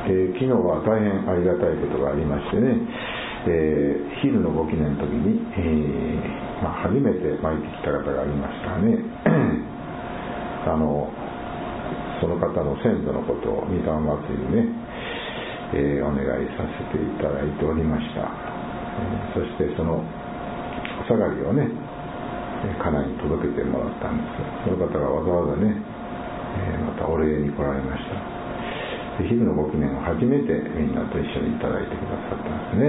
昨日は大変ありがたいことがありましてね、昼のご記念の時に、初めて参ってきた方がいましたね。その方の先祖のことを御霊祭りね、お願いさせていただいておりました。そしてそのお下がりをね、家内に届けてもらったんです。その方がわざわざね、またお礼に来られました。昼のご記念を初めてみんなと一緒にいただいてくださったん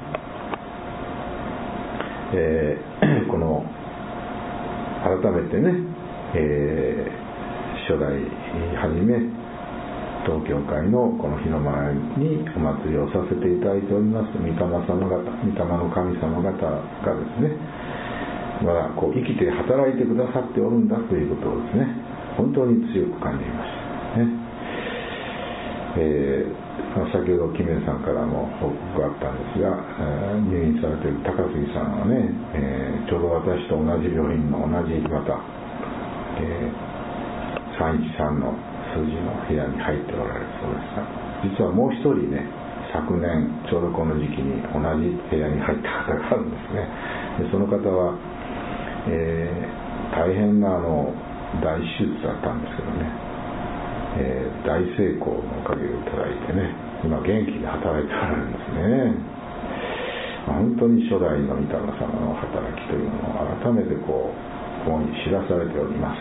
ですね。この改めてね、初代はじめ東京会のこの日の前にお祭りをさせていただいております御霊様方、御霊の神様方がですね、まだこう生きて働いてくださっておるんだということをですね、本当に強く感じましたね。先ほどキメさんからも報告があったんですが、入院されている高杉さんはね、ちょうど私と同じ病院の同じまた、313の数字の部屋に入っておられるそうですが、実はもう一人ね、昨年ちょうどこの時期に同じ部屋に入った方があるんですね。でその方は、大変な大手術だったんですけどね、大成功のおかげをいただいてね、今元気で働いておられるんですね。本当に初代の御霊様の働きというのを改めてここに知らされております。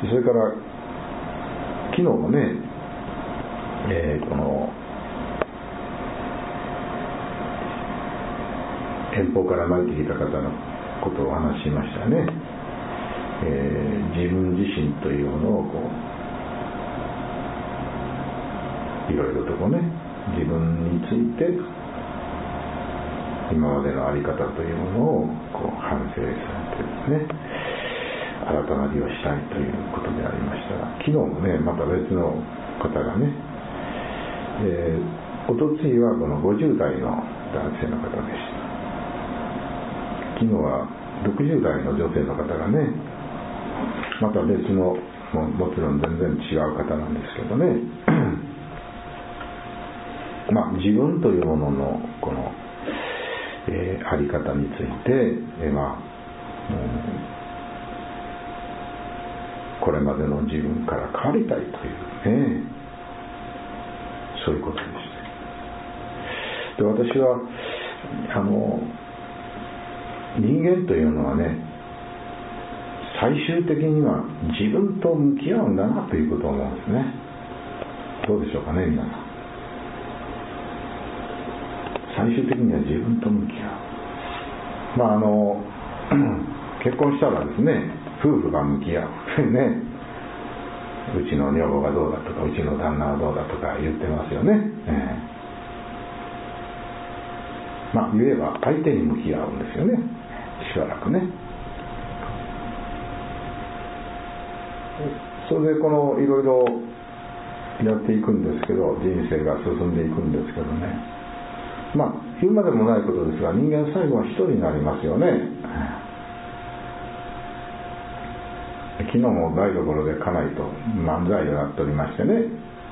それから昨日もね、この遠方から参ってきた方のことをお話ししましたね。自分自身というものをこういろいろとこうね、自分について今までの在り方というものをこう反省されてですね、改まりをしたいということでありましたが、昨日もね、また別の方がね、おとついはこの50代の男性の方でした。昨日は60代の女性の方がね、また別の もちろん全然違う方なんですけどね自分というもののこの、あり方について、これまでの自分から変わりたいというね、そういうことです。で、私は人間というのはね、最終的には自分と向き合うんだなということを思うんですね。どうでしょうかね、皆さん。最終的には自分と向き合う。結婚したらですね、夫婦が向き合うね、うちの女房がどうだとか、うちの旦那はどうだとか言ってますよね。言えば相手に向き合うんですよね、しばらくね。それでこのいろいろやっていくんですけど、人生が進んでいくんですけどね、言うまでもないことですが、人間最後は一人になりますよね。昨日も台所で家内と漫才をやっておりましてね、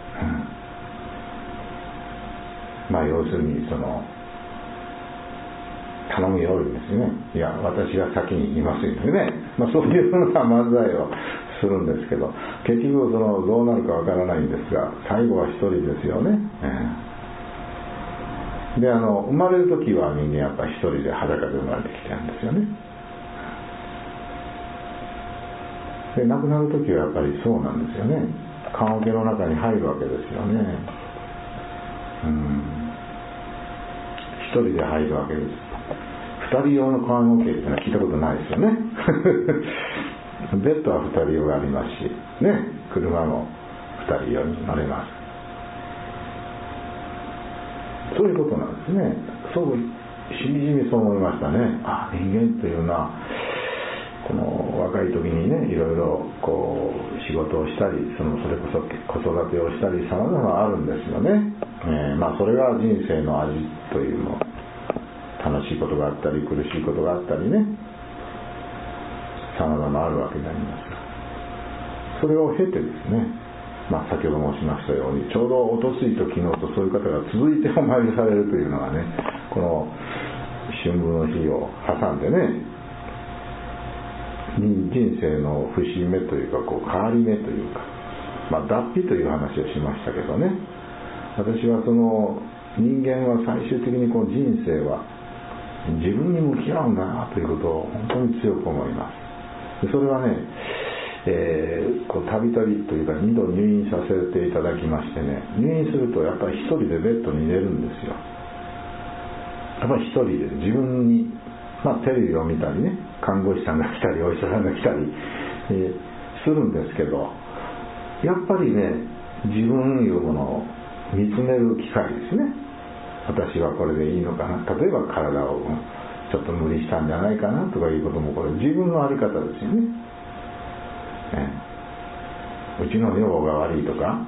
要するに頼むようにですね、いや私が先にいますよね、そういうふうな漫才をするんですけど、結局どうなるかわからないんですが、最後は一人ですよね。で生まれる時は人間やっぱり一人で裸で生まれてきてるんですよね。で亡くなる時はやっぱりそうなんですよね。棺桶の中に入るわけですよね。一人で入るわけです。二人用の棺桶っていうのは聞いたことないですよねベッドは二人用がありますしね、車も二人用に乗れます。そういうことなんですね。そうしみじみそう思いましたね。人間というのはこの若い時にね、いろいろこう仕事をしたり、それこそ子育てをしたり、様々あるんですよね。それが人生の味というの、楽しいことがあったり苦しいことがあったりね、様々あるわけになりますが、それを経てですね、 先ほど申しましたように、ちょうどおとついと昨日とそういう方が続いてお参りされるというのがね、この春分の日を挟んでね、人生の節目というか、変わり目というか、脱皮という話をしましたけどね、私はその人間は最終的に人生は自分に向き合うんだなということを本当に強く思います。それはね、たびたびというか2度入院させていただきましてね、入院するとやっぱり一人でベッドに寝るんですよ。やっぱり一人で自分に、テレビを見たりね、看護師さんが来たりお医者さんが来たり、するんですけど、やっぱりね、自分いうものを見つめる機会ですね。私はこれでいいのかな、例えば体をちょっと無理したんじゃないかなとかいうことも、これ自分の在り方ですよね。うちの女房が悪いとか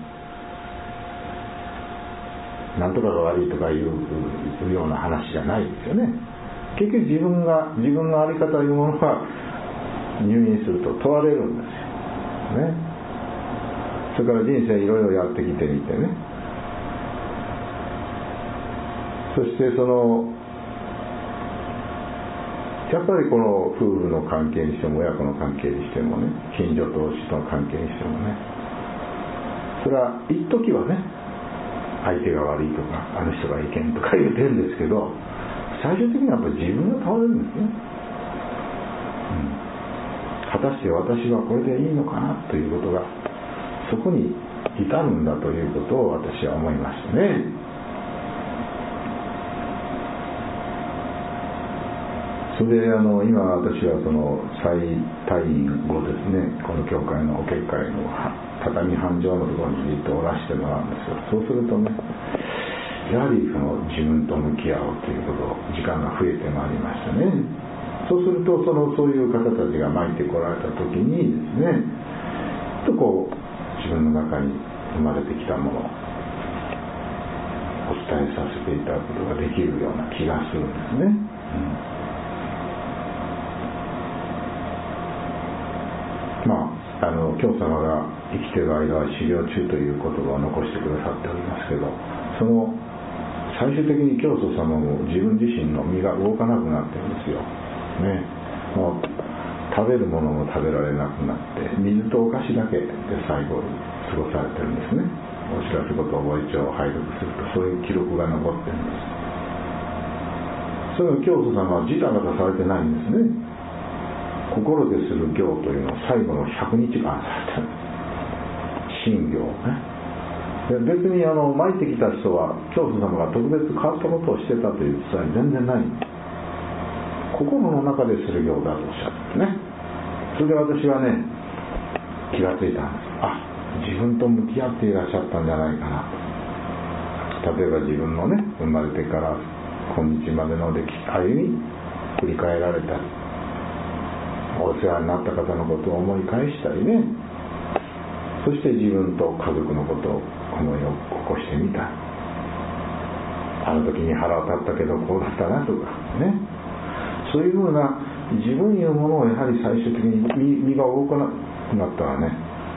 なんとかが悪いとかいうような話じゃないですよね。結局自分の在り方というものが入院すると問われるんですよね。それから人生いろいろやってきてみてね、そしてやっぱりこの夫婦の関係にしても親子の関係にしてもね、近所同士との関係にしてもね、それは一時はね、相手が悪いとかあの人がいけんとか言ってるんですけど、最終的にはやっぱり自分が倒れるんですね。果たして私はこれでいいのかなということがそこに至るんだということを私は思いましたね。それで今私はその再退院後ですね、この教会のお結界の畳半畳のところにじっとおらしてもらうんですよ。そうするとね、やはりその自分と向き合うということ時間が増えてまいりましたね。そうするとそういう方たちが参ってこられた時にですね、と自分の中に生まれてきたものをお伝えさせていただくことができるような気がするんですね。教様が生きている間は修行中という言葉を残してくださっておりますけど、その最終的に教祖様も自分自身の身が動かなくなってるんですよ、ね、もう食べるものも食べられなくなって水とお菓子だけで最後過ごされてるんですね。お知らせ事覚え帳を拝読するとそういう記録が残ってるんです。それを教祖様はジタバタされてないんですね。心でする行というのを最後の100日間されてる信行ね。で別に参ってきた人は教祖様が特別変わったことをしてたという伝え全然ない。心の中でする行だとおっしゃってね。それで私はね気がついたんです。自分と向き合っていらっしゃったんじゃないかなと。例えば自分のね生まれてから今日までの歩み振り返られたり、お世話になった方のことを思い返したりね、そして自分と家族のことを思いを起こしてみた。あの時に腹を立ったけどこうだったなとかね、そういうふうな自分いうものをやはり最終的に身が動かなくなったらね、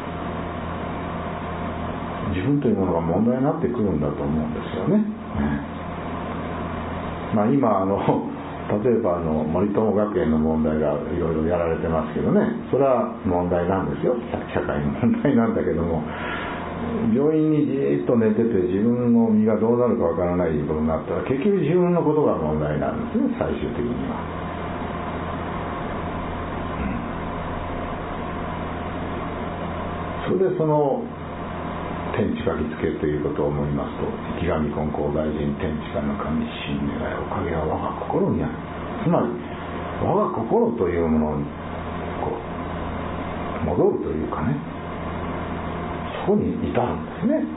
自分というものが問題になってくるんだと思うんですよね。今例えば森友学園の問題がいろいろやられてますけどね、それは問題なんですよ、社会の問題なんだけども、病院にじーっと寝てて自分の身がどうなるかわからないということになったら結局自分のことが問題なんですね、最終的には。それでその天地書きつけということを思いますと、池上金光大臣天地下の神神願いおかげは我が心にある。つまり我が心というものに戻るというかね、そこに至るんですね。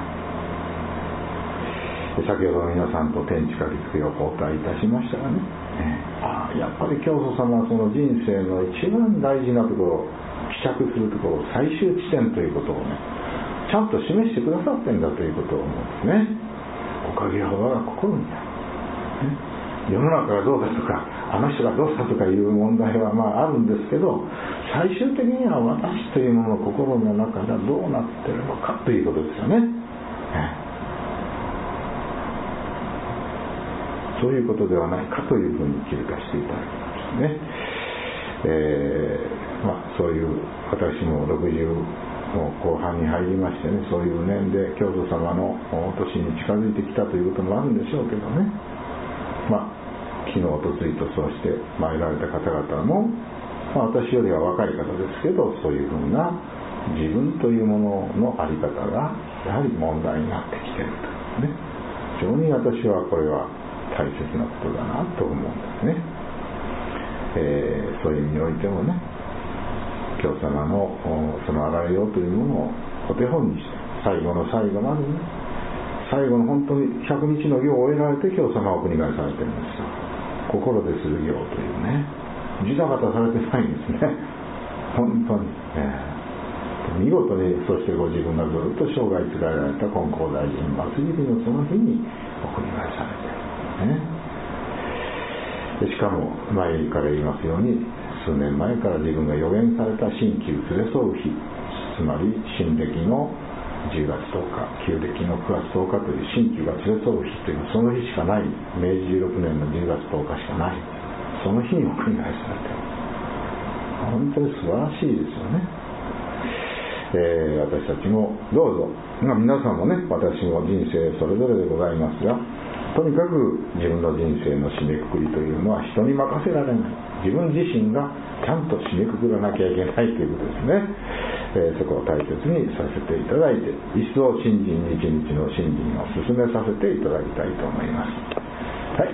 先ほど皆さんと天地書きつけを交代いたしましたがね、やっぱり教祖様はその人生の一番大事なところ、帰着するところ、最終地点ということをねちゃんと示してくださってんだということを思うんですね。おかげは我が心にある、世の中がどうだとかあの人がどうだとかいう問題はあるんですけど、 最終的には私というものの心の中がどうなっているのかということですよね。そういうことではないかというふうに気づかせていただきますね。そういう私も60の後半に入りましてね、そういう年で教祖様のお年に近づいてきたということもあるんでしょうけどね、昨日おとついとそうして参られた方々も、私よりは若い方ですけど、そういうふうな自分というものの在り方がやはり問題になってきているというね、非常に私はこれは大切なことだなと思うんですね。そういう意味においてもね、教様のその荒れようというものをお手本にして、最後の最後までね、最後の本当に100日の行を終えられて教様はお国替えされてるんですよ。心でする行というね、ジタバタされてないんですね、本当に、見事に。そしてご自分がずっと生涯継がれた金光大臣末日のその日にお国替えされてるね。しかも前から言いますように、数年前から自分が予言された新旧連れ添う日、つまり新暦の10月10日、旧暦の9月10日という新旧が連れ添う日という、その日しかない、明治16年の10月10日しかない、その日にお国替えされている。本当に素晴らしいですよね。私たちもどうぞ、皆さんもね、私も人生それぞれでございますが、とにかく自分の人生の締めくくりというのは人に任せられない、自分自身がちゃんと締めくくらなきゃいけないということですね。そこを大切にさせていただいて、一層信心一日の信心を進めさせていただきたいと思います。